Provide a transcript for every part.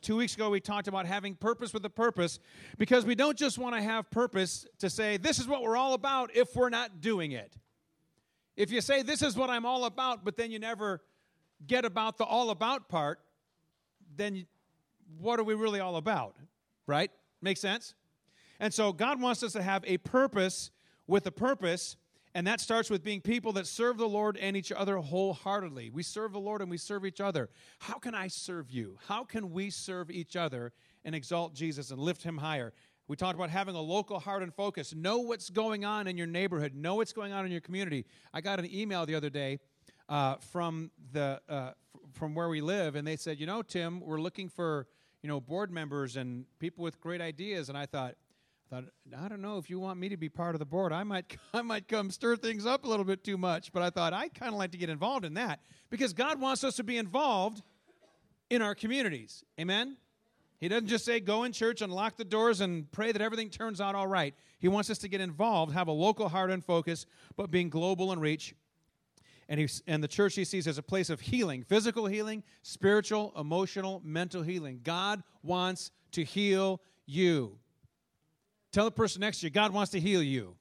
2 weeks ago, we talked about having purpose with a purpose, because we don't just want to have purpose to say, this is what we're all about, if we're not doing it. If you say, this is what I'm all about, but then you never get about the all about part, then what are we really all about, right? Make sense? And so God wants us to have a purpose with a purpose, and that starts with being people that serve the Lord and each other wholeheartedly. We serve the Lord and we serve each other. How can I serve you? How can we serve each other and exalt Jesus and lift him higher? We talked about having a local heart and focus. Know what's going on in your neighborhood. Know what's going on in your community. I got an email the other day from where we live, and they said, Tim, we're looking for board members and people with great ideas. And I thought, I don't know if you want me to be part of the board. I might come stir things up a little bit too much. But I thought I'd kind of like to get involved in that, because God wants us to be involved in our communities. Amen? He doesn't just say go in church and lock the doors and pray that everything turns out all right. He wants us to get involved, have a local heart and focus, but being global in reach. And the church he sees as a place of healing, physical healing, spiritual, emotional, mental healing. God wants to heal you. Tell the person next to you, God wants to heal you.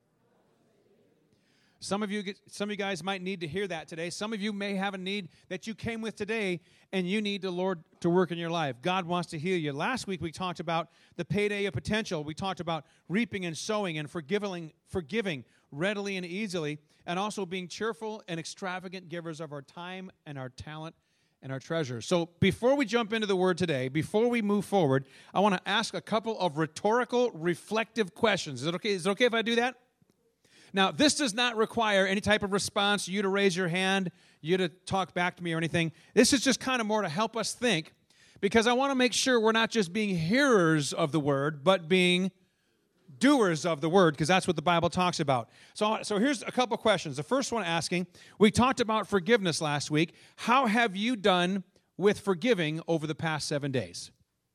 Some of you guys might need to hear that today. Some of you may have a need that you came with today, and you need the Lord to work in your life. God wants to heal you. Last week we talked about the payday of potential. We talked about reaping and sowing and forgiving readily and easily, and also being cheerful and extravagant givers of our time and our talent and our treasure. So before we jump into the word today, before we move forward, I want to ask a couple of rhetorical, reflective questions. Is it okay? Is it okay if I do that? Now, this does not require any type of response, you to raise your hand, you to talk back to me or anything. This is just kind of more to help us think, because I want to make sure we're not just being hearers of the word, but being doers of the word, because that's what the Bible talks about. So here's a couple questions. The first one asking, we talked about forgiveness last week. How have you done with forgiving over the past 7 days?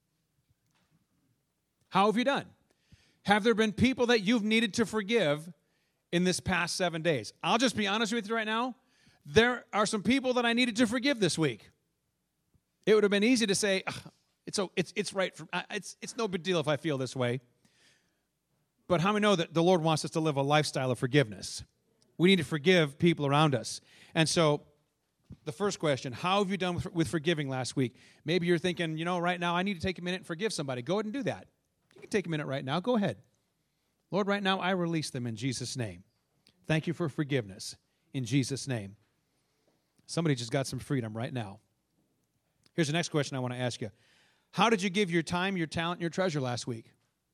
How have you done? Have there been people that you've needed to forgive in this past 7 days? I'll just be honest with you right now. There are some people that I needed to forgive this week. It would have been easy to say, it's right. It's no big deal if I feel this way. But how many know that the Lord wants us to live a lifestyle of forgiveness? We need to forgive people around us. And so the first question, how have you done with forgiving last week? Maybe you're thinking, right now I need to take a minute and forgive somebody. Go ahead and do that. You can take a minute right now. Go ahead. Lord, right now I release them in Jesus' name. Thank you for forgiveness in Jesus' name. Somebody just got some freedom right now. Here's the next question I want to ask you. How did you give your time, your talent, and your treasure last week?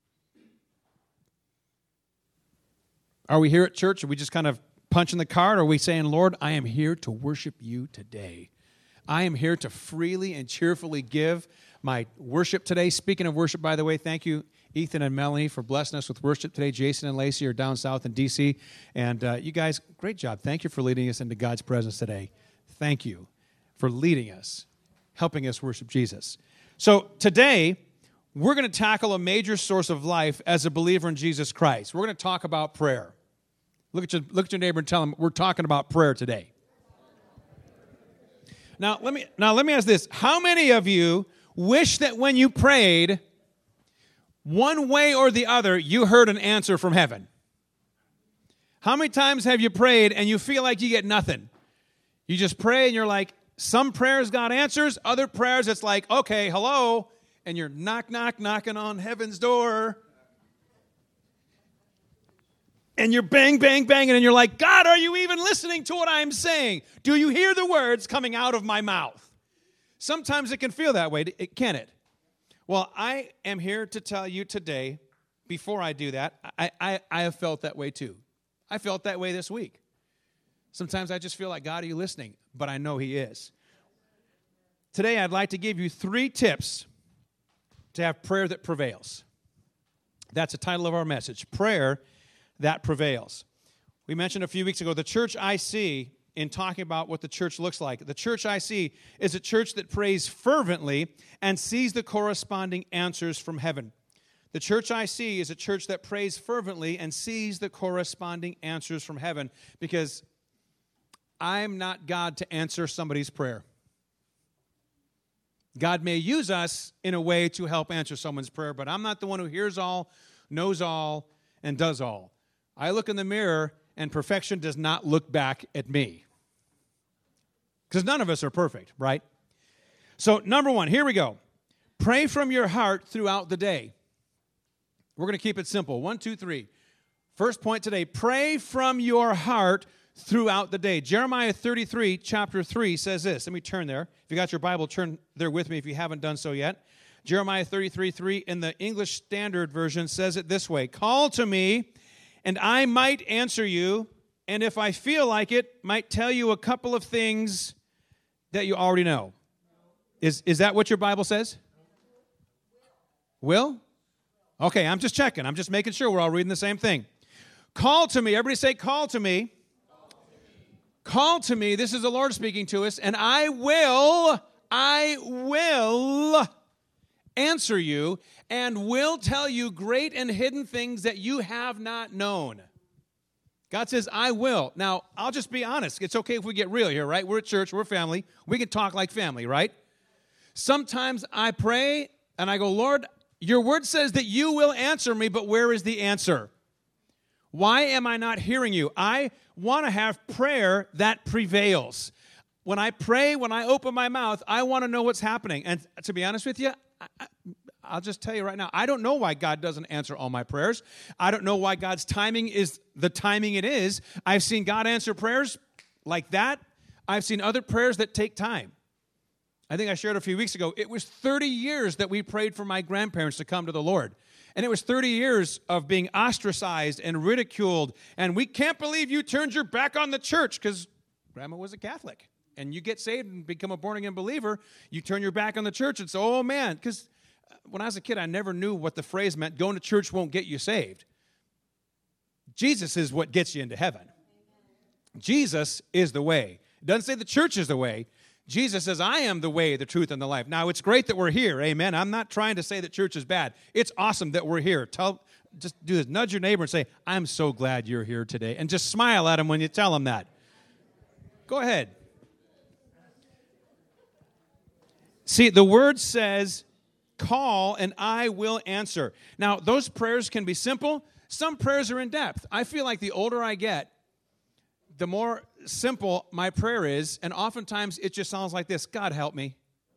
Are we here at church? Are we just kind of punching the card? Or are we saying, Lord, I am here to worship you today. I am here to freely and cheerfully give my worship today. Speaking of worship, by the way, thank you, Ethan and Melanie, for blessing us with worship today. Jason and Lacey are down south in D.C. And you guys, great job. Thank you for leading us into God's presence today. Thank you for leading us, helping us worship Jesus. So today, we're going to tackle a major source of life as a believer in Jesus Christ. We're going to talk about prayer. Look at your neighbor and tell him we're talking about prayer today. Now let me ask this. How many of you wish that when you prayed, one way or the other, you heard an answer from heaven? How many times have you prayed and you feel like you get nothing? You just pray and you're like, some prayers God answers, other prayers it's like, okay, hello, and you're knocking on heaven's door. And you're bang, banging, and you're like, God, are you even listening to what I'm saying? Do you hear the words coming out of my mouth? Sometimes it can feel that way, can it? Well, I am here to tell you today, before I do that, I have felt that way too. I felt that way this week. Sometimes I just feel like, God, are you listening? But I know he is. Today, I'd like to give you 3 tips to have prayer that prevails. That's the title of our message, Prayer That Prevails. We mentioned a few weeks ago, the church I see, in talking about what the church looks like, the church I see is a church that prays fervently and sees the corresponding answers from heaven. The church I see is a church that prays fervently and sees the corresponding answers from heaven, because I'm not God to answer somebody's prayer. God may use us in a way to help answer someone's prayer, but I'm not the one who hears all, knows all, and does all. I look in the mirror, and perfection does not look back at me. Because none of us are perfect, right? So, number one, here we go. Pray from your heart throughout the day. We're going to keep it simple. 1, 2, 3. First point today, pray from your heart throughout the day. Jeremiah 33, chapter 3 says this. Let me turn there. If you got your Bible, turn there with me if you haven't done so yet. Jeremiah 33, 3 in the English Standard Version says it this way. Call to me, and I might answer you, and if I feel like it, might tell you a couple of things that you already know. Is that what your Bible says? Will? Okay, I'm just checking. I'm just making sure we're all reading the same thing. Call to me. Everybody say, call to me. Call to me. This is the Lord speaking to us, and I will answer you and will tell you great and hidden things that you have not known. God says, I will. Now, I'll just be honest. It's okay if we get real here, right? We're at church. We're family. We can talk like family, right? Sometimes I pray, and I go, Lord, your word says that you will answer me, but where is the answer? Why am I not hearing you? I want to have prayer that prevails. When I pray, when I open my mouth, I want to know what's happening. And to be honest with you, I'll just tell you right now, I don't know why God doesn't answer all my prayers. I don't know why God's timing is the timing it is. I've seen God answer prayers like that. I've seen other prayers that take time. I think I shared a few weeks ago, it was 30 years that we prayed for my grandparents to come to the Lord. And it was 30 years of being ostracized and ridiculed. And we can't believe you turned your back on the church because Grandma was a Catholic. And you get saved and become a born-again believer, you turn your back on the church and say, oh, man, because when I was a kid, I never knew what the phrase meant, going to church won't get you saved. Jesus is what gets you into heaven. Jesus is the way. It doesn't say the church is the way. Jesus says, I am the way, the truth, and the life. Now, it's great that we're here, amen. I'm not trying to say that church is bad. It's awesome that we're here. Just do this. Nudge your neighbor and say, I'm so glad you're here today. And just smile at him when you tell him that. Go ahead. See, the word says, call and I will answer. Now, those prayers can be simple. Some prayers are in depth. I feel like the older I get, the more simple my prayer is, and oftentimes it just sounds like this, God help me.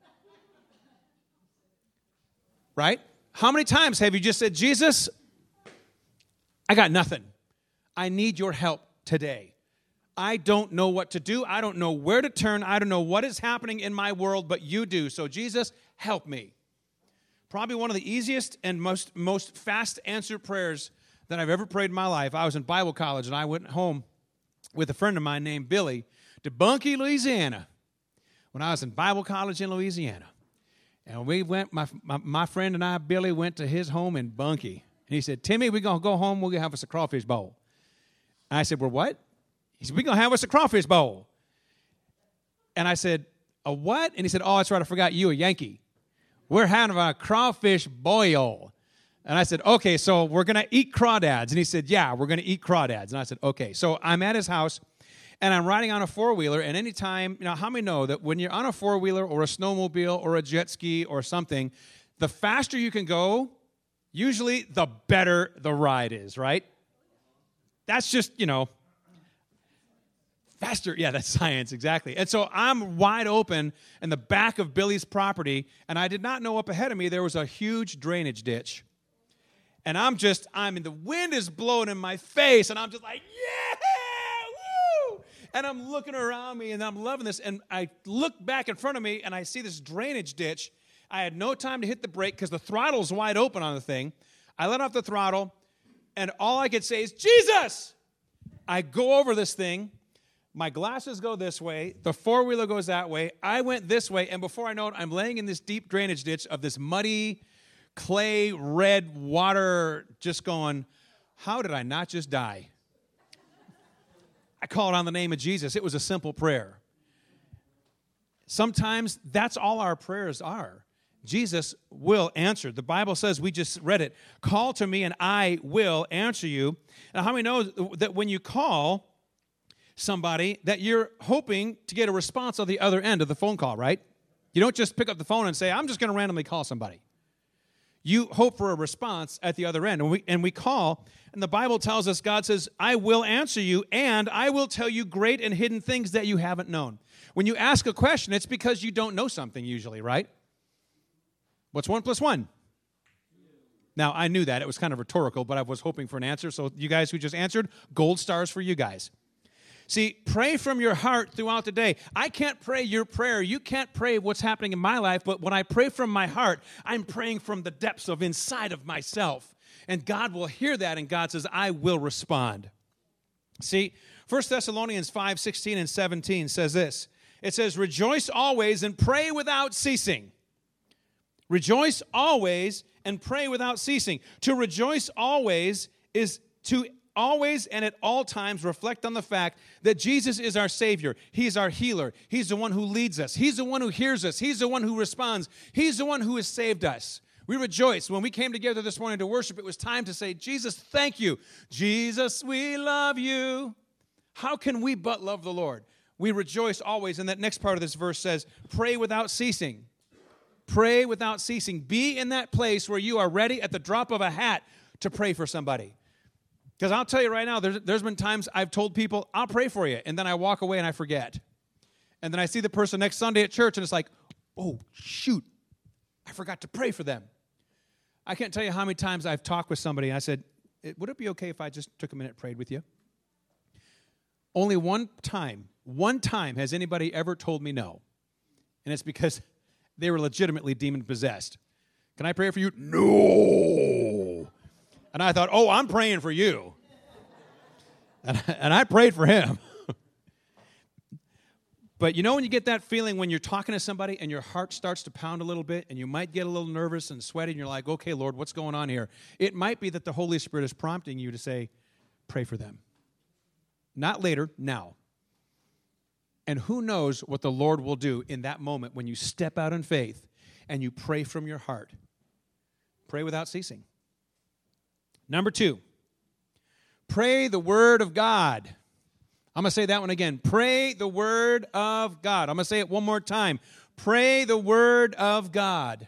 Right? How many times have you just said, Jesus, I got nothing. I need your help today. I don't know what to do. I don't know where to turn. I don't know what is happening in my world, but you do. So Jesus, help me. Probably one of the easiest and most fast answered prayers that I've ever prayed in my life. I was in Bible college, and I went home with a friend of mine named Billy to Bunkie, Louisiana, when I was in Bible college in Louisiana. And we went, my friend and I, Billy, went to his home in Bunkie. And he said, Timmy, we're going to go home. We're going to have us a crawfish bowl. And I said, well, what? He said, we're going to have us a crawfish bowl. And I said, a what? And he said, oh, that's right, I forgot you, a Yankee. We're having a crawfish boil. And I said, okay, so we're going to eat crawdads. And he said, yeah, we're going to eat crawdads. And I said, okay. So I'm at his house, and I'm riding on a four-wheeler, and anytime, how many know that when you're on a four-wheeler or a snowmobile or a jet ski or something, the faster you can go, usually the better the ride is, right? That's just, faster. Yeah, that's science, exactly. And so I'm wide open in the back of Billy's property, and I did not know up ahead of me there was a huge drainage ditch. And the wind is blowing in my face, and I'm just like, yeah, woo! And I'm looking around me, and I'm loving this. And I look back in front of me, and I see this drainage ditch. I had no time to hit the brake because the throttle's wide open on the thing. I let off the throttle, and all I could say is, Jesus! I go over this thing. My glasses go this way. The four-wheeler goes that way. I went this way, and before I know it, I'm laying in this deep drainage ditch of this muddy, clay, red water, just going, how did I not just die? I called on the name of Jesus. It was a simple prayer. Sometimes that's all our prayers are. Jesus will answer. The Bible says, we just read it, call to me and I will answer you. Now, how many know that when you call somebody that you're hoping to get a response on the other end of the phone call, right? You don't just pick up the phone and say, I'm just going to randomly call somebody. You hope for a response at the other end. And we call, and the Bible tells us, God says, I will answer you, and I will tell you great and hidden things that you haven't known. When you ask a question, it's because you don't know something usually, right? What's 1 + 1? Now, I knew that. It was kind of rhetorical, but I was hoping for an answer. So you guys who just answered, gold stars for you guys. See, pray from your heart throughout the day. I can't pray your prayer. You can't pray what's happening in my life, but when I pray from my heart, I'm praying from the depths of inside of myself. And God will hear that, and God says, I will respond. See, 1 Thessalonians 5:16 and 17 says this. It says, rejoice always and pray without ceasing. Rejoice always and pray without ceasing. To rejoice always is to always and at all times reflect on the fact that Jesus is our Savior. He's our healer. He's the one who leads us. He's the one who hears us. He's the one who responds. He's the one who has saved us. We rejoice. When we came together this morning to worship, it was time to say, Jesus, thank you. Jesus, we love you. How can we but love the Lord? We rejoice always. And that next part of this verse says, pray without ceasing. Pray without ceasing. Be in that place where you are ready at the drop of a hat to pray for somebody. Because I'll tell you right now, there's been times I've told people, I'll pray for you, and then I walk away and I forget. And then I see the person next Sunday at church, and it's like, oh, shoot, I forgot to pray for them. I can't tell you how many times I've talked with somebody, and I said, would it be okay if I just took a minute and prayed with you? Only one time has anybody ever told me no. And it's because they were legitimately demon-possessed. Can I pray for you? No. And I thought, oh, I'm praying for you. And I prayed for him. But you know when you get that feeling when you're talking to somebody and your heart starts to pound a little bit and you might get a little nervous and sweaty and you're like, okay, Lord, what's going on here? It might be that the Holy Spirit is prompting you to say, pray for them. Not later, now. And who knows what the Lord will do in that moment when you step out in faith and you pray from your heart. Pray without ceasing. Number 2, pray the word of God. I'm going to say that one again. Pray the word of God. I'm going to say it one more time. Pray the word of God.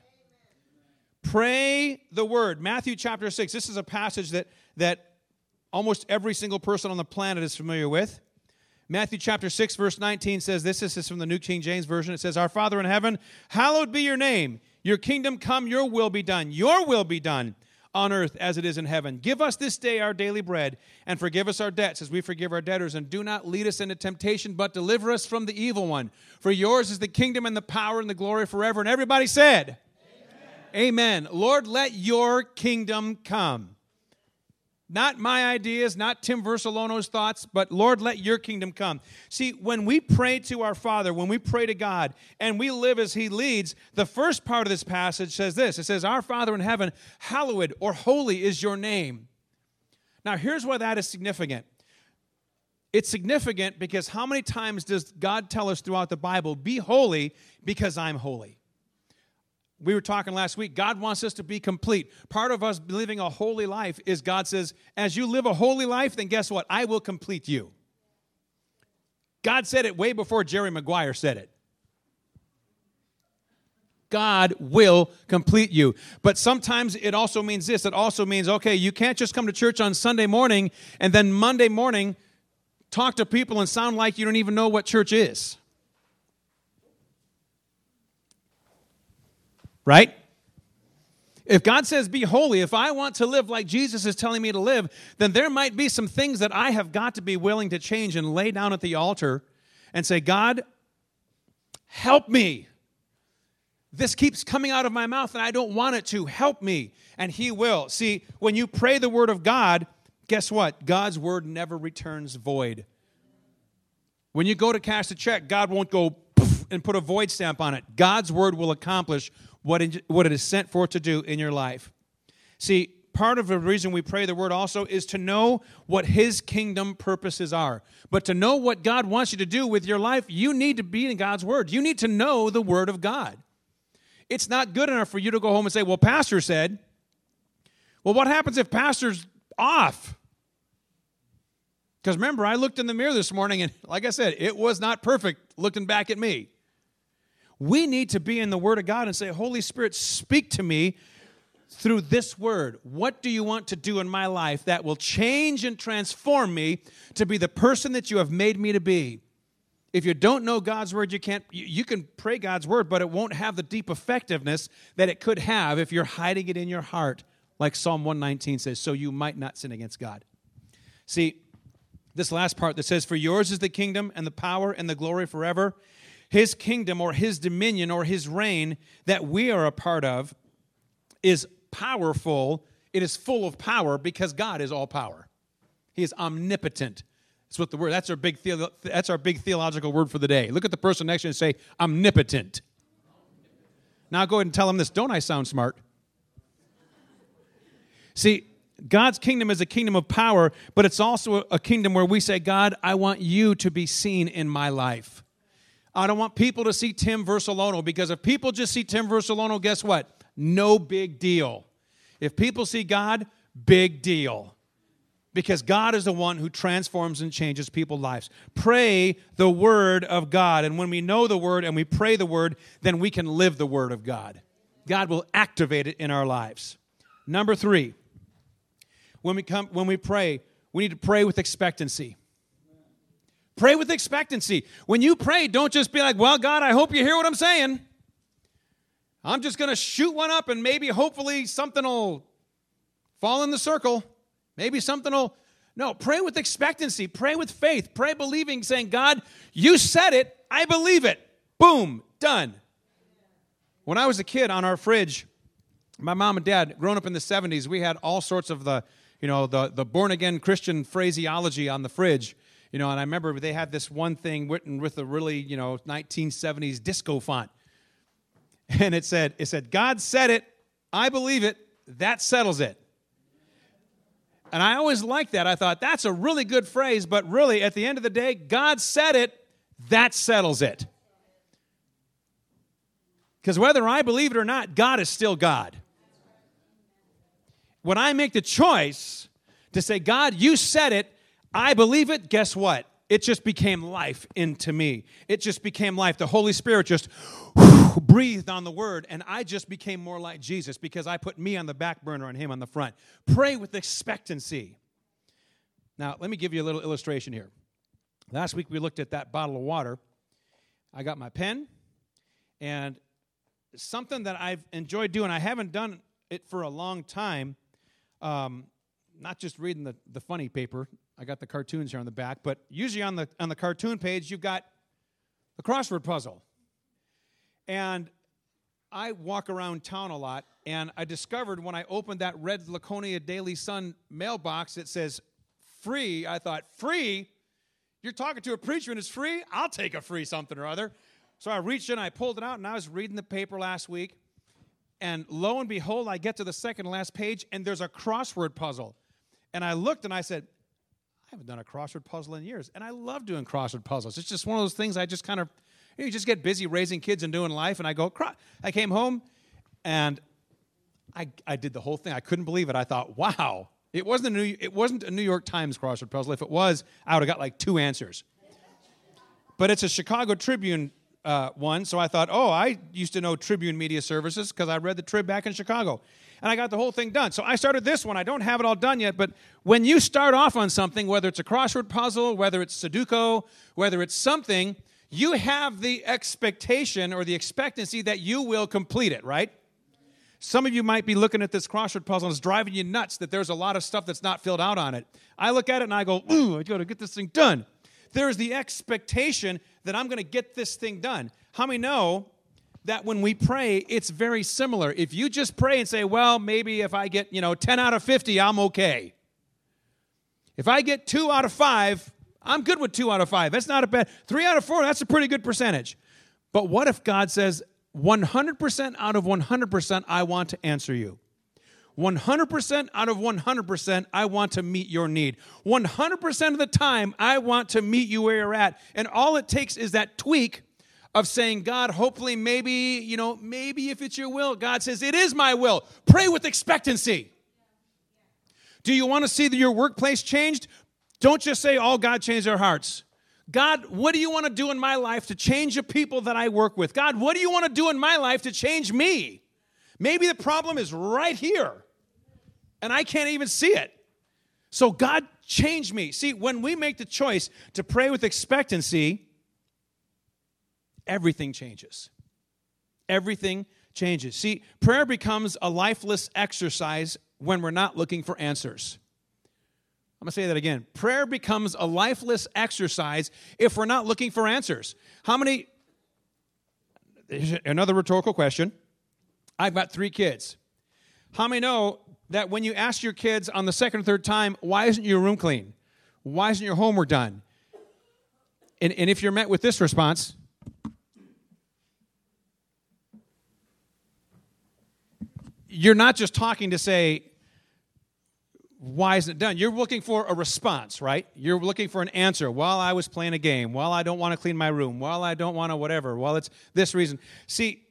Pray the word. Matthew chapter 6. This is a passage that almost every single person on the planet is familiar with. Matthew chapter 6, verse 19 says this. This is from the New King James Version. It says, Our Father in heaven, hallowed be your name. Your kingdom come, your will be done. Your will be done on earth as it is in heaven. Give us this day our daily bread, and forgive us our debts as we forgive our debtors. And do not lead us into temptation, but deliver us from the evil one. For yours is the kingdom and the power and the glory forever. And everybody said, Amen. Amen. Lord, let your kingdom come. Not my ideas, not Tim Versalono's thoughts, but Lord, let your kingdom come. See, when we pray to our Father, when we pray to God, and we live as he leads, the first part of this passage says this. It says, Our Father in heaven, hallowed or holy is your name. Now, here's why that is significant. It's significant because how many times does God tell us throughout the Bible, be holy because I'm holy? We were talking last week, God wants us to be complete. Part of us living a holy life is God says, as you live a holy life, then guess what? I will complete you. God said it way before Jerry Maguire said it. God will complete you. But sometimes it also means this. It also means, okay, you can't just come to church on Sunday morning and then Monday morning talk to people and sound like you don't even know what church is. Right? If God says be holy, if I want to live like Jesus is telling me to live, then there might be some things that I have got to be willing to change and lay down at the altar and say, God, help me. This keeps coming out of my mouth and I don't want it to. Help me. And he will. See, when you pray the word of God, guess what? God's word never returns void. When you go to cash a check, God won't go poof and put a void stamp on it. God's word will accomplish what it is sent for to do in your life. See, part of the reason we pray the word also is to know what his kingdom purposes are. But to know what God wants you to do with your life, you need to be in God's word. You need to know the word of God. It's not good enough for you to go home and say, well, pastor said. Well, what happens if pastor's off? Because remember, I looked in the mirror this morning and like I said, it was not perfect looking back at me. We need to be in the Word of God and say, Holy Spirit, speak to me through this Word. What do you want to do in my life that will change and transform me to be the person that you have made me to be? If you don't know God's Word, you can pray God's Word, but it won't have the deep effectiveness that it could have if you're hiding it in your heart, like Psalm 119 says, so you might not sin against God. See, this last part that says, for yours is the kingdom and the power and the glory forever. His kingdom or his dominion or his reign that we are a part of is powerful. It is full of power because God is all power. He is omnipotent. That's what the word. That's our big theological word for the day. Look at the person next to you and say, omnipotent. Now go ahead and tell them this. Don't I sound smart? See, God's kingdom is a kingdom of power, but it's also a kingdom where we say, God, I want you to be seen in my life. I don't want people to see Tim Versolano, because if people just see Tim Versolano, guess what? No big deal. If people see God, big deal. Because God is the one who transforms and changes people's lives. Pray the Word of God. And when we know the Word and we pray the Word, then we can live the Word of God. God will activate it in our lives. Number 3, when we pray, we need to pray with expectancy. Pray with expectancy. When you pray, don't just be like, well, God, I hope you hear what I'm saying. I'm just going to shoot one up and maybe hopefully something will fall in the circle. Maybe something will... No, pray with expectancy. Pray with faith. Pray believing, saying, God, you said it. I believe it. Boom, done. When I was a kid, on our fridge, my mom and dad, growing up in the 70s, we had all sorts of the born-again Christian phraseology on the fridge. And I remember they had this one thing written with a really, 1970s disco font. And it said, God said it, I believe it, that settles it. And I always liked that. I thought, that's a really good phrase, but really, at the end of the day, God said it, that settles it. Because whether I believe it or not, God is still God. When I make the choice to say, God, you said it, I believe it, guess what? It just became life into me. It just became life. The Holy Spirit just breathed on the Word, and I just became more like Jesus because I put me on the back burner and him on the front. Pray with expectancy. Now, let me give you a little illustration here. Last week we looked at that bottle of water. I got my pen, and something that I've enjoyed doing, I haven't done it for a long time, not just reading the funny paper. I got the cartoons here on the back, but usually on the cartoon page, you've got the crossword puzzle. And I walk around town a lot, and I discovered when I opened that red Laconia Daily Sun mailbox, it says free. I thought, free? You're talking to a preacher and it's free? I'll take a free something or other. So I reached in, I pulled it out, and I was reading the paper last week, and lo and behold, I get to the second to last page, and there's a crossword puzzle. And I looked and I said, I haven't done a crossword puzzle in years. And I love doing crossword puzzles. It's just one of those things I just kind of, you just get busy raising kids and doing life. And I came home and I did the whole thing. I couldn't believe it. I thought, wow. It wasn't a New York Times crossword puzzle. If it was, I would have got like 2 answers. But it's a Chicago Tribune one. So I thought, I used to know Tribune Media Services because I read the Trib back in Chicago. And I got the whole thing done. So I started this one. I don't have it all done yet, but when you start off on something, whether it's a crossword puzzle, whether it's Sudoku, whether it's something, you have the expectation or the expectancy that you will complete it, right? Some of you might be looking at this crossword puzzle and it's driving you nuts that there's a lot of stuff that's not filled out on it. I look at it and I go, ooh, I got to get this thing done. There's the expectation that I'm going to get this thing done. How many know that when we pray, it's very similar? If you just pray and say, well, maybe if I get, 10 out of 50, I'm okay. If I get 2 out of 5, I'm good with 2 out of 5. That's not a bad. 3 out of 4, that's a pretty good percentage. But what if God says, 100% out of 100%, I want to answer you. 100% out of 100%, I want to meet your need. 100% of the time, I want to meet you where you're at. And all it takes is that tweak of saying, God, hopefully, maybe if it's your will. God says, it is my will. Pray with expectancy. Do you want to see your workplace changed? Don't just say, God changed our hearts. God, what do you want to do in my life to change the people that I work with? God, what do you want to do in my life to change me? Maybe the problem is right here, and I can't even see it. So God, change me. See, when we make the choice to pray with expectancy, everything changes. Everything changes. See, prayer becomes a lifeless exercise when we're not looking for answers. I'm going to say that again. Prayer becomes a lifeless exercise if we're not looking for answers. How many, another rhetorical question. I've got 3 kids. How many know that when you ask your kids on the second or third time, why isn't your room clean? Why isn't your homework done? And if you're met with this response, you're not just talking to say, why isn't it done? You're looking for a response, right? You're looking for an answer. Well, I was playing a game. Well, I don't want to clean my room. Well, I don't want to whatever. Well, it's this reason. See,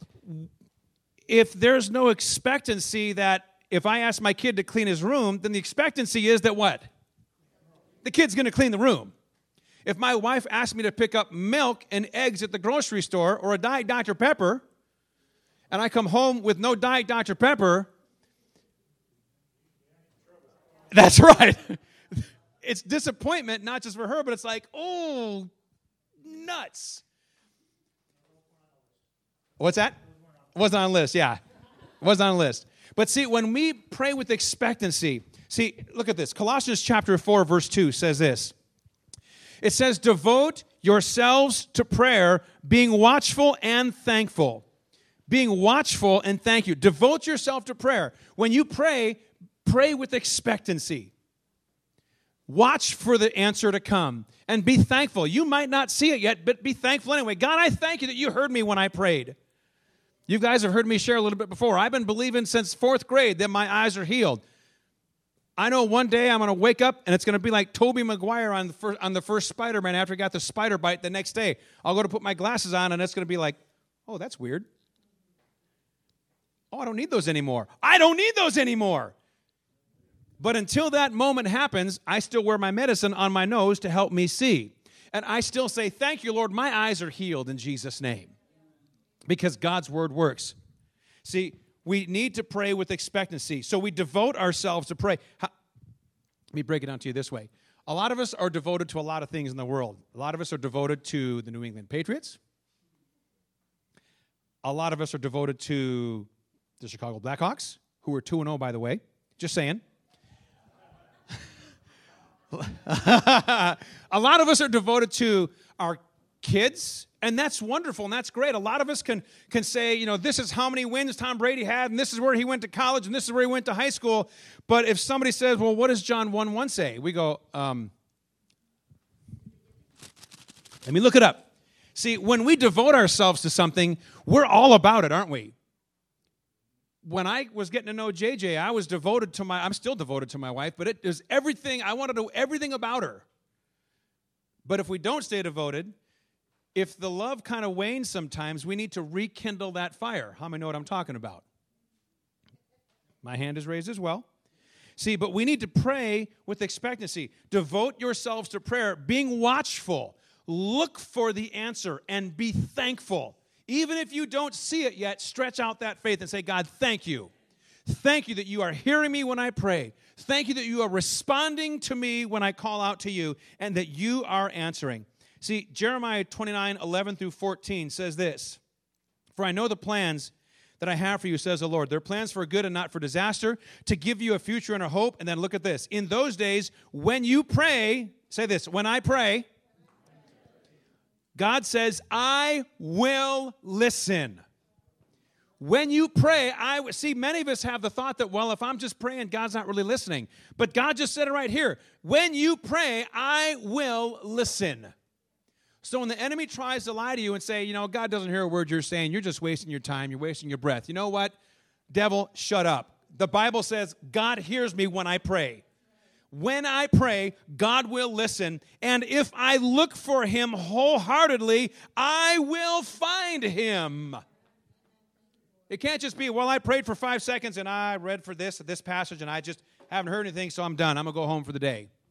if there's no expectancy that if I ask my kid to clean his room, then the expectancy is that what? The kid's going to clean the room. If my wife asks me to pick up milk and eggs at the grocery store or a Diet Dr. Pepper, and I come home with no Diet Dr. Pepper, that's right. It's disappointment, not just for her, but it's like, oh, nuts. What's that? Wasn't on the list, yeah. Wasn't on the list. But see, when we pray with expectancy, see, look at this. Colossians chapter 4, verse 2 says this. It says, devote yourselves to prayer, being watchful and thankful. Being watchful and thank you. Devote yourself to prayer. When you pray, pray with expectancy. Watch for the answer to come and be thankful. You might not see it yet, but be thankful anyway. God, I thank you that you heard me when I prayed. You guys have heard me share a little bit before. I've been believing since 4th grade that my eyes are healed. I know one day I'm going to wake up and it's going to be like Tobey Maguire on the first Spider-Man after he got the spider bite the next day. I'll go to put my glasses on and it's going to be like, oh, that's weird. Oh, I don't need those anymore. I don't need those anymore. But until that moment happens, I still wear my medicine on my nose to help me see. And I still say, thank you, Lord, my eyes are healed in Jesus' name. Because God's word works. See, we need to pray with expectancy. So we devote ourselves to pray. Let me break it down to you this way. A lot of us are devoted to a lot of things in the world. A lot of us are devoted to the New England Patriots. A lot of us are devoted to the Chicago Blackhawks, who are 2-0, by the way. Just saying. A lot of us are devoted to our kids, and that's wonderful, and that's great. A lot of us can say, you know, this is how many wins Tom Brady had, and this is where he went to college, and this is where he went to high school. But if somebody says, well, what does John 1:1 say? We go, let me look it up. See, when we devote ourselves to something, we're all about it, aren't we? When I was getting to know JJ, I was devoted to I'm still devoted to my wife, but it is everything, I want to know everything about her. But if we don't stay devoted, if the love kind of wanes sometimes, we need to rekindle that fire. How many know what I'm talking about? My hand is raised as well. See, but we need to pray with expectancy. Devote yourselves to prayer, being watchful. Look for the answer and be thankful. Even if you don't see it yet, stretch out that faith and say, God, thank you. Thank you that you are hearing me when I pray. Thank you that you are responding to me when I call out to you and that you are answering. See, Jeremiah 29:11-14 says this, for I know the plans that I have for you, says the Lord. They're plans for good and not for disaster, to give you a future and a hope. And then look at this. In those days, when you pray, say this, when I pray, God says, I will listen. When you pray, see, many of us have the thought that, well, if I'm just praying, God's not really listening. But God just said it right here. When you pray, I will listen. So when the enemy tries to lie to you and say, you know, God doesn't hear a word you're saying, you're just wasting your time, you're wasting your breath. You know what? Devil, shut up. The Bible says God hears me when I pray. When I pray, God will listen. And if I look for him wholeheartedly, I will find him. It can't just be, well, I prayed for 5 seconds and I read for this passage and I just haven't heard anything, so I'm done. I'm going to go home for the day.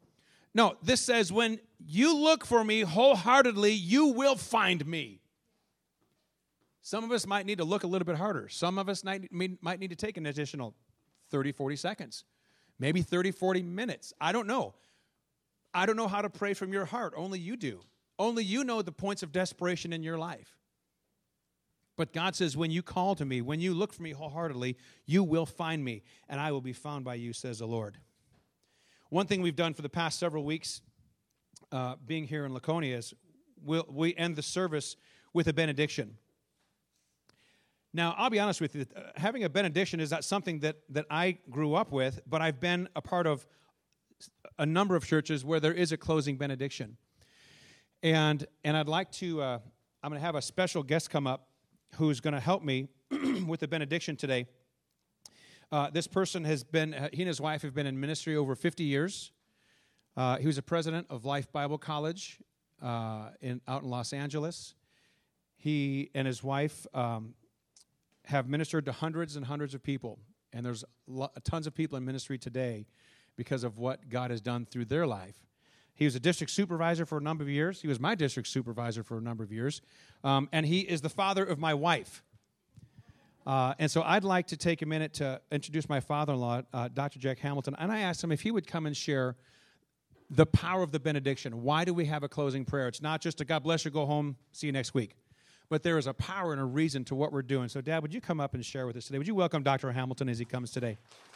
No, this says, when you look for me wholeheartedly, you will find me. Some of us might need to look a little bit harder. Some of us might need to take an additional 30, 40 seconds, maybe 30, 40 minutes. I don't know. I don't know how to pray from your heart. Only you do. Only you know the points of desperation in your life. But God says, when you call to me, when you look for me wholeheartedly, you will find me, and I will be found by you, says the Lord. One thing we've done for the past several weeks, being here in Laconia, is we end the service with a benediction. Now, I'll be honest with you, having a benediction is not something that I grew up with, but I've been a part of a number of churches where there is a closing benediction. And I'd like to, I'm going to have a special guest come up who's going to help me with the benediction today. This person has been, he and his wife have been in ministry over 50 years. He was a president of Life Bible College out in Los Angeles. He and his wife have ministered to hundreds and hundreds of people. And there's tons of people in ministry today because of what God has done through their life. He was a district supervisor for a number of years. He was my district supervisor for a number of years. And he is the father of my wife. And so I'd like to take a minute to introduce my father-in-law, Dr. Jack Hamilton. And I asked him if he would come and share the power of the benediction. Why do we have a closing prayer? It's not just a God bless you, go home, see you next week. But there is a power and a reason to what we're doing. So, Dad, would you come up and share with us today? Would you welcome Dr. Hamilton as he comes today?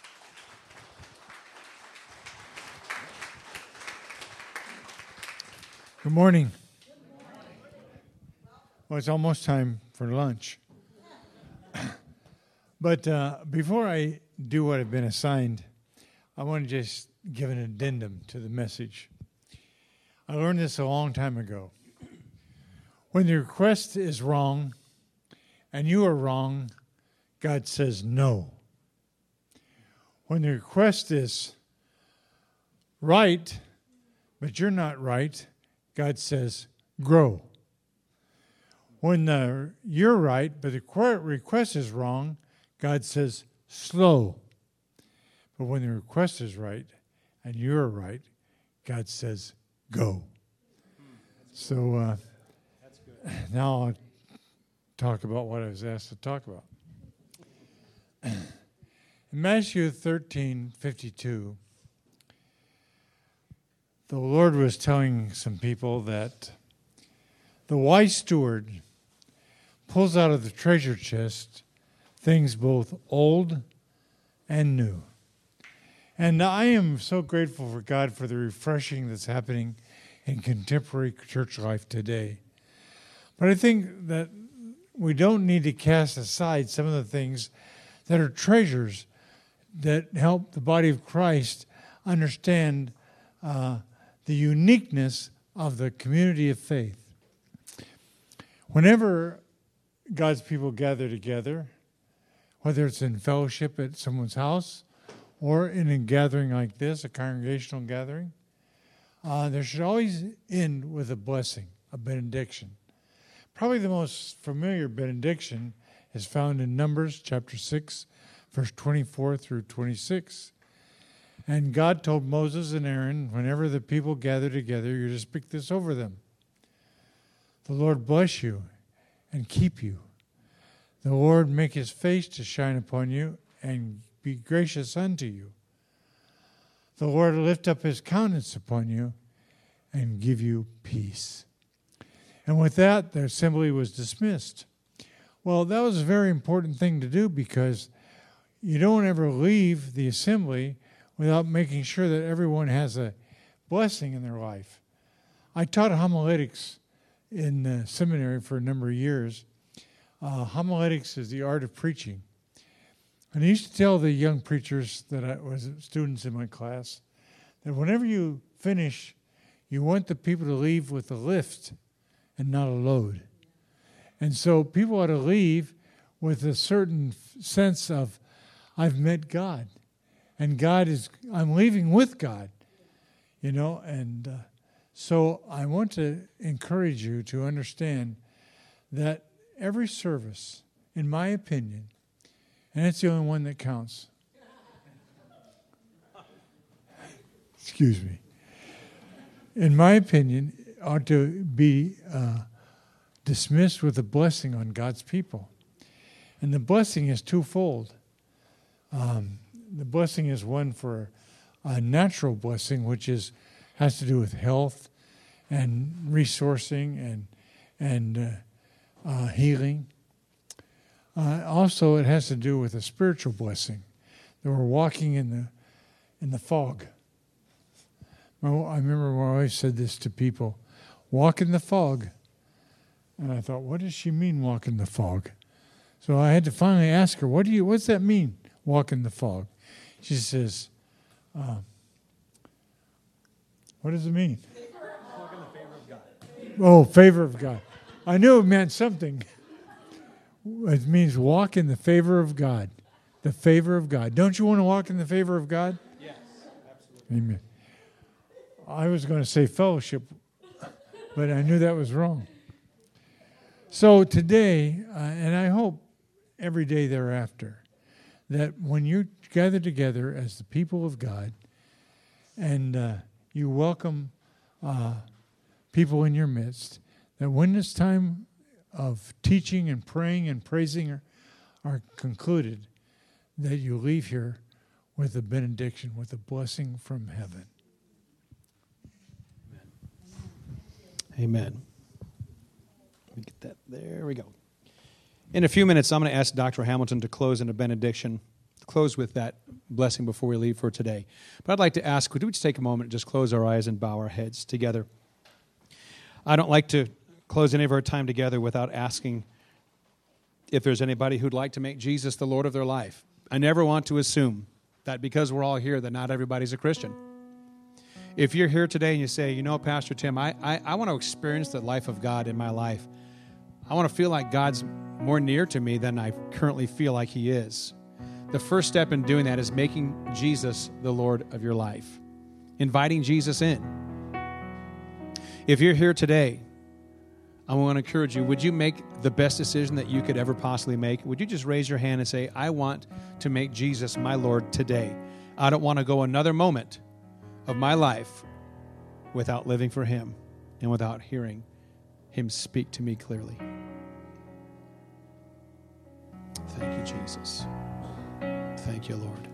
Good morning. Well, it's almost time for lunch. But before I do what I've been assigned, I want to just give an addendum to the message. I learned this a long time ago. When the request is wrong and you are wrong, God says no. When the request is right, but you're not right, God says, grow. When you're right, but the request is wrong, God says, slow. But when the request is right and you're right, God says, go. So now I'll talk about what I was asked to talk about. In Matthew 13:52, the Lord was telling some people that the wise steward pulls out of the treasure chest things both old and new. And I am so grateful for God for the refreshing that's happening in contemporary church life today. But I think that we don't need to cast aside some of the things that are treasures that help the body of Christ understand the uniqueness of the community of faith. Whenever God's people gather together, whether it's in fellowship at someone's house or in a gathering like this, a congregational gathering, there should always end with a blessing, a benediction. Probably the most familiar benediction is found in Numbers chapter 6, verse 24 through 26. And God told Moses and Aaron, whenever the people gather together, you're to speak this over them. The Lord bless you and keep you. The Lord make his face to shine upon you and be gracious unto you. The Lord lift up his countenance upon you and give you peace. And with that, the assembly was dismissed. Well, that was a very important thing to do because you don't ever leave the assembly without making sure that everyone has a blessing in their life. I taught homiletics in the seminary for a number of years. Homiletics is the art of preaching. And I used to tell the young preachers that I was students in my class that whenever you finish, you want the people to leave with a lift and not a load. And so people ought to leave with a certain sense of, I've met God. And I'm leaving with God, and so I want to encourage you to understand that every service, in my opinion, and it's the only one that counts. Excuse me. in my opinion, ought to be dismissed with a blessing on God's people. And the blessing is twofold. The blessing is one for a natural blessing, which has to do with health and resourcing and healing. Also, it has to do with a spiritual blessing. That we're walking in the fog. Well, I remember when I always said this to people, walk in the fog. And I thought, what does she mean, walk in the fog? So I had to finally ask her, what's that mean, walk in the fog? She says, what does it mean? Walk in the favor of God. Oh, favor of God. I knew it meant something. It means walk in the favor of God. The favor of God. Don't you want to walk in the favor of God? Yes, absolutely. Amen. I was going to say fellowship, but I knew that was wrong. So today, and I hope every day thereafter, that when you gather together as the people of God and you welcome people in your midst, that when this time of teaching and praying and praising are concluded, that you leave here with a benediction, with a blessing from heaven. Amen. Let me get that. There we go. In a few minutes, I'm going to ask Dr. Hamilton to close in a benediction, close with that blessing before we leave for today. But I'd like to ask, would we just take a moment and just close our eyes and bow our heads together? I don't like to close any of our time together without asking if there's anybody who'd like to make Jesus the Lord of their life. I never want to assume that because we're all here that not everybody's a Christian. If you're here today and you say, Pastor Tim, I want to experience the life of God in my life. I want to feel like God's more near to me than I currently feel like He is. The first step in doing that is making Jesus the Lord of your life, inviting Jesus in. If you're here today, I want to encourage you, would you make the best decision that you could ever possibly make? Would you just raise your hand and say, I want to make Jesus my Lord today. I don't want to go another moment of my life without living for Him and without hearing Him speak to me clearly. Thank you, Jesus. Thank you, Lord.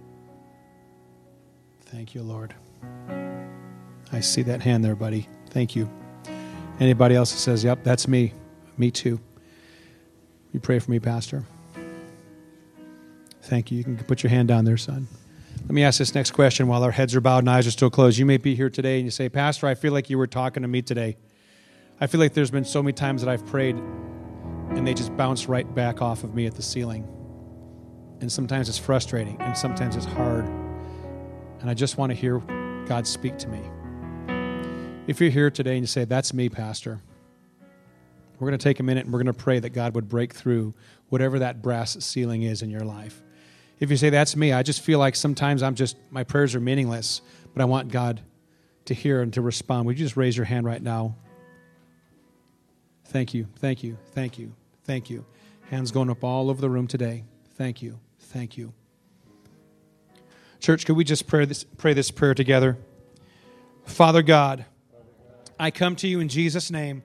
Thank you, Lord. I see that hand there, buddy. Thank you. Anybody else that says, yep, that's me. Me too. You pray for me, Pastor. Thank you. You can put your hand down there, son. Let me ask this next question while our heads are bowed and eyes are still closed. You may be here today and you say, Pastor, I feel like you were talking to me today. I feel like there's been so many times that I've prayed and they just bounce right back off of me at the ceiling. And sometimes it's frustrating and sometimes it's hard. And I just want to hear God speak to me. If you're here today and you say, that's me, Pastor, we're going to take a minute and we're going to pray that God would break through whatever that brass ceiling is in your life. If you say, that's me, I just feel like sometimes my prayers are meaningless, but I want God to hear and to respond. Would you just raise your hand right now? Thank you, thank you, thank you, thank you. Hands going up all over the room today. Thank you, thank you. Church, could we just pray this prayer together? Father God, I come to you in Jesus' name.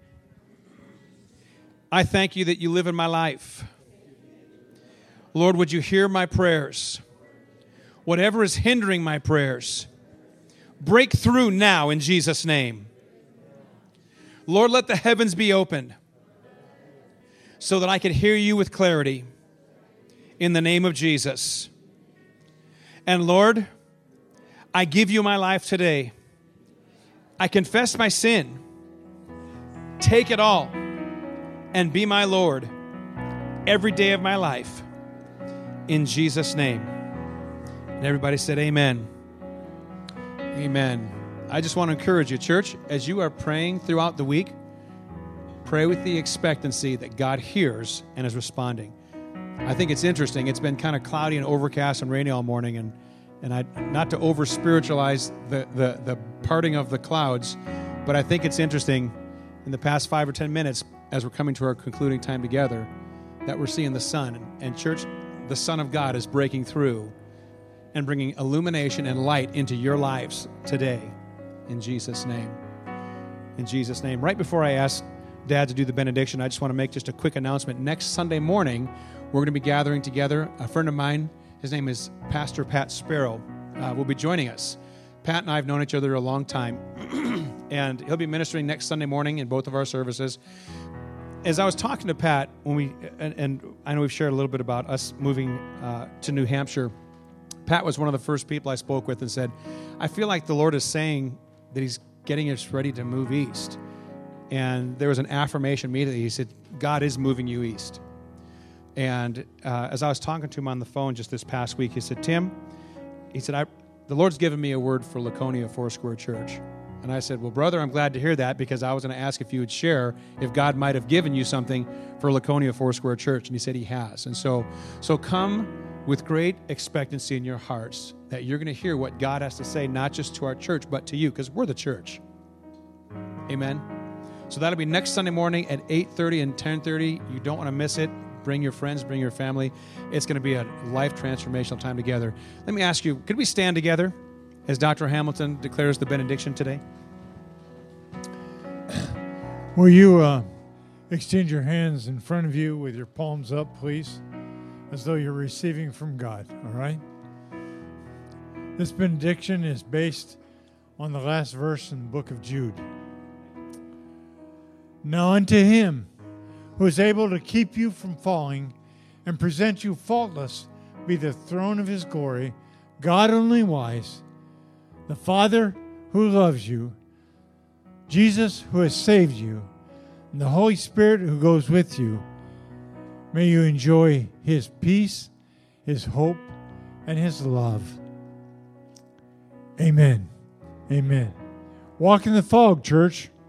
I thank you that you live in my life. Lord, would you hear my prayers? Whatever is hindering my prayers, break through now in Jesus' name. Lord, let the heavens be opened so that I can hear you with clarity in the name of Jesus. And Lord, I give you my life today. I confess my sin. Take it all and be my Lord every day of my life. In Jesus' name. And everybody said amen. Amen. I just want to encourage you, church, as you are praying throughout the week, pray with the expectancy that God hears and is responding. I think it's interesting. It's been kind of cloudy and overcast and rainy all morning, and I not to over-spiritualize the parting of the clouds, but I think it's interesting in the past 5 or 10 minutes as we're coming to our concluding time together that we're seeing the sun. And church, the Son of God is breaking through and bringing illumination and light into your lives today. In Jesus' name. in Jesus' name. Right before I ask Dad to do the benediction, I just want to make just a quick announcement. Next Sunday morning, we're going to be gathering together. A friend of mine, his name is Pastor Pat Sparrow, will be joining us. Pat and I have known each other a long time, and he'll be ministering next Sunday morning in both of our services. As I was talking to Pat, and I know we've shared a little bit about us moving to New Hampshire, Pat was one of the first people I spoke with and said, I feel like the Lord is saying that he's getting us ready to move east. And there was an affirmation immediately. He said, God is moving you east. And as I was talking to him on the phone just this past week, he said, Tim, he said, the Lord's given me a word for Laconia Foursquare Church. And I said, well, brother, I'm glad to hear that, because I was going to ask if you would share if God might have given you something for Laconia Foursquare Church. And he said he has. And so come with great expectancy in your hearts that you're going to hear what God has to say, not just to our church, but to you, because we're the church. Amen. So that'll be next Sunday morning at 8:30 and 10:30. You don't want to miss it. Bring your friends, bring your family. It's going to be a life transformational time together. Let me ask you, could we stand together as Dr. Hamilton declares the benediction today? Will you extend your hands in front of you with your palms up, please, as though you're receiving from God, all right? This benediction is based on the last verse in the book of Jude. Now unto him who is able to keep you from falling and present you faultless be the throne of his glory, God only wise, the Father who loves you, Jesus who has saved you, and the Holy Spirit who goes with you. May you enjoy his peace, his hope, and his love. Amen. Amen. Walk in the fog, church.